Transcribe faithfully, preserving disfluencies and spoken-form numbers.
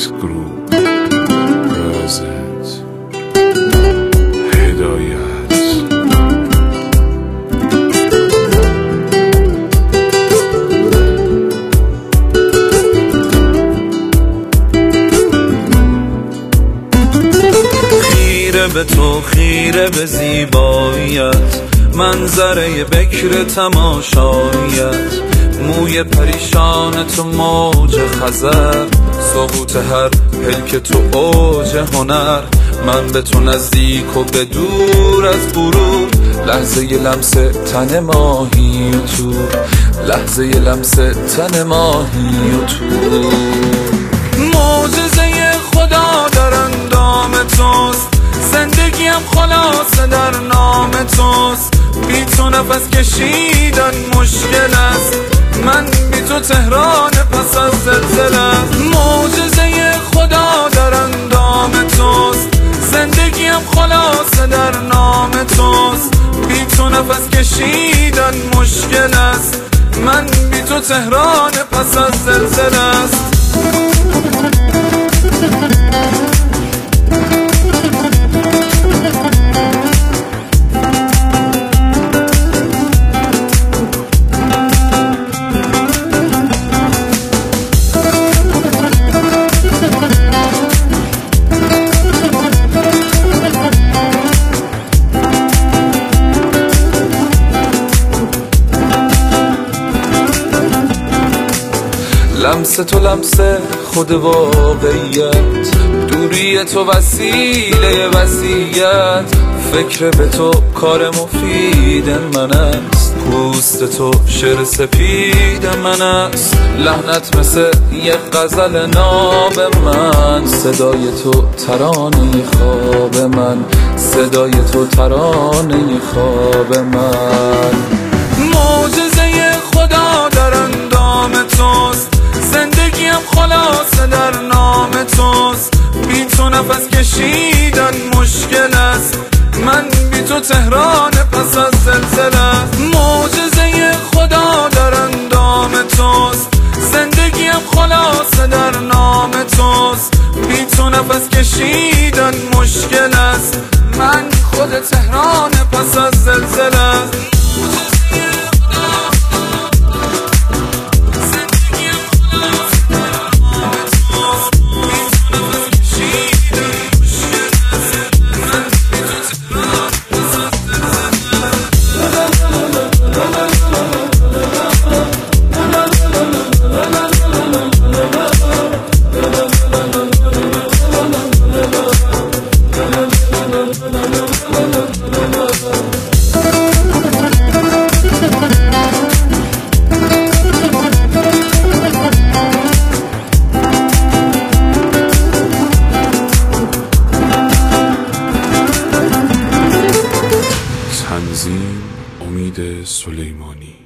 Phoenix Group presents هدایت. خیره به تو، خیره به زیباییت، منظره بکر تماشاییت، موی پریشان تو موج خزر، سقوط هر پلک تو اوج هنر، من به تو نزدیک و به دور از غرور، لحظه ی لمس تن ماهی و تو، لحظه ی لمس تن ماهی و تو. معجزه خدا در اندام توست، زندگیم خلاصه در نام توست، بی تو نفس کشیدن مشکل است، من بی تو تهران پس از زلزله. معجزه خدا در اندام توست، زندگیم خلاصه در نام توست، بی تو نفس کشیدن مشکل است، من بی تو تهران پس از زلزله است. لمس تو لمس خود واقعیت، دوری تو وسیله وصیت، فکر به تو کار مفید من است، پوست تو شعر سپید من است، لحنت مثل یک غزل ناب من، صدای تو ترانه خواب من، صدای تو ترانه خواب من. معجزه خدا در اندام توست، زندگیم خلاصه در نام توست، بی تو نفس کشیدن مشکل است، من بی تو تهران پس از زلزله. معجزه خدا در اندام توست، زندگیم خلاصه در نام توست، بی تو نفس کشیدن مشکل است، من خود تهران پس از زلزله. تنظیم امید سلیمانی.